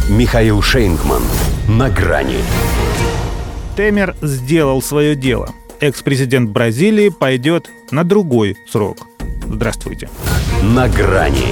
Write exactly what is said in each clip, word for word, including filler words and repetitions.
Михаил Шейнгман. На грани. Темер сделал свое дело. Экс-президент Бразилии пойдет на другой срок. Здравствуйте. На грани.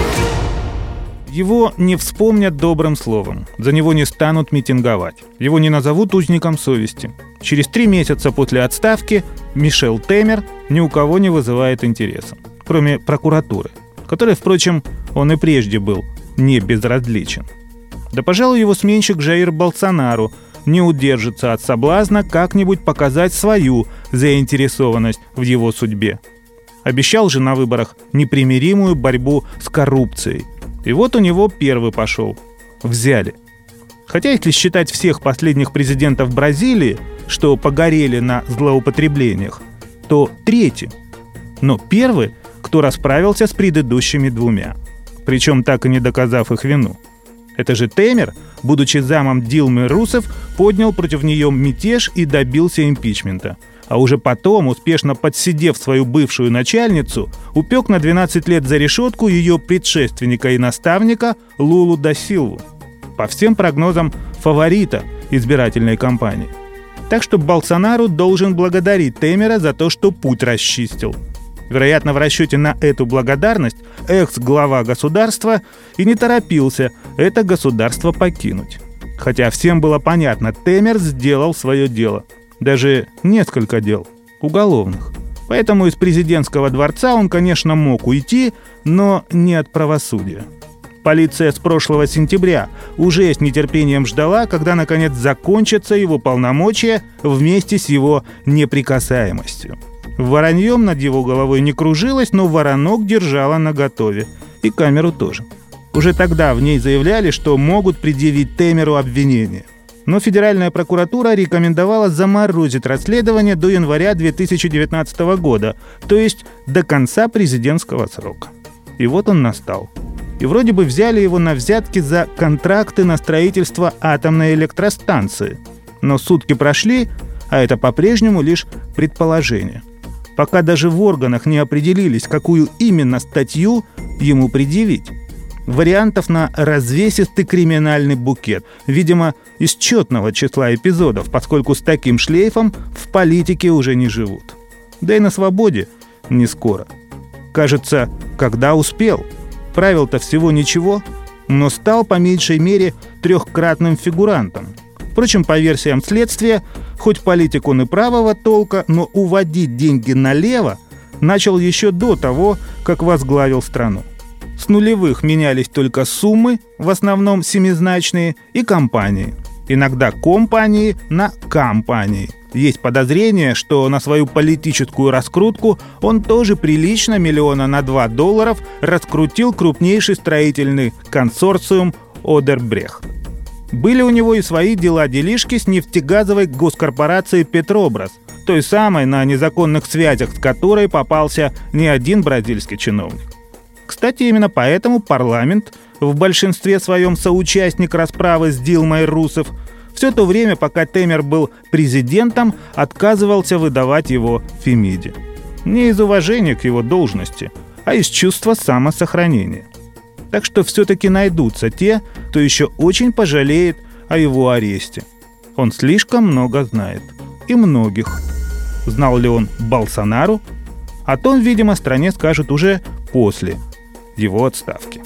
Его не вспомнят добрым словом. За него не станут митинговать. Его не назовут узником совести. Через три месяца после отставки Мишел Темер ни у кого не вызывает интереса. Кроме прокуратуры, которой, впрочем, он и прежде был не безразличен. Да, пожалуй, его сменщик Жаир Болсонару не удержится от соблазна как-нибудь показать свою заинтересованность в его судьбе. Обещал же на выборах непримиримую борьбу с коррупцией. И вот у него первый пошел. Взяли. Хотя, если считать всех последних президентов Бразилии, что погорели на злоупотреблениях, то третий. Но первый, кто расправился с предыдущими двумя. Причем так и не доказав их вину. Это же Темер, будучи замом Дилмы Русефф, поднял против нее мятеж и добился импичмента. А уже потом, успешно подсидев свою бывшую начальницу, упек на двенадцать лет за решетку ее предшественника и наставника Лулу да Силву. По всем прогнозам, фаворита избирательной кампании. Так что Болсонару должен благодарить Темера за то, что путь расчистил. Вероятно, в расчете на эту благодарность экс-глава государства и не торопился это государство покинуть. Хотя всем было понятно, Темер сделал свое дело. Даже несколько дел, уголовных. Поэтому из президентского дворца он, конечно, мог уйти, но не от правосудия. Полиция с прошлого сентября уже с нетерпением ждала, когда, наконец, закончатся его полномочия вместе с его неприкасаемостью. Вороньем над его головой не кружилось, но воронок держала наготове. И камеру тоже. Уже тогда в ней заявляли, что могут предъявить Темеру обвинение. Но Федеральная прокуратура рекомендовала заморозить расследование до января две тысячи девятнадцатого года, то есть до конца президентского срока. И вот он настал. И вроде бы взяли его на взятки за контракты на строительство атомной электростанции. Но сутки прошли, а это по-прежнему лишь предположение. Пока даже в органах не определились, какую именно статью ему предъявить. Вариантов на развесистый криминальный букет, видимо, из четного числа эпизодов, поскольку с таким шлейфом в политике уже не живут. Да и на свободе не скоро. Кажется, когда успел. Правил-то всего ничего, но стал по меньшей мере трехкратным фигурантом. Впрочем, по версиям следствия, хоть политик он и правого толка, но уводить деньги налево начал еще до того, как возглавил страну. С нулевых менялись только суммы, в основном семизначные, и компании. Иногда компании на компании. Есть подозрение, что на свою политическую раскрутку он тоже прилично миллиона на два долларов раскрутил крупнейший строительный консорциум Одербрехт. Были у него и свои дела-делишки с нефтегазовой госкорпорацией «Петробрас», той самой, на незаконных связях с которой попался не один бразильский чиновник. Кстати, именно поэтому парламент, в большинстве своем соучастник расправы с Дилмой Русефф, все то время, пока Темер был президентом, отказывался выдавать его Фемиде. Не из уважения к его должности, а из чувства самосохранения. Так что все-таки найдутся те, кто еще очень пожалеет о его аресте. Он слишком много знает. И многих. Знал ли он Болсонару? О том, видимо, стране скажут уже после его отставки.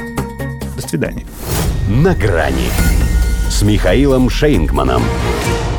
До свидания. На грани с Михаилом Шейнгманом.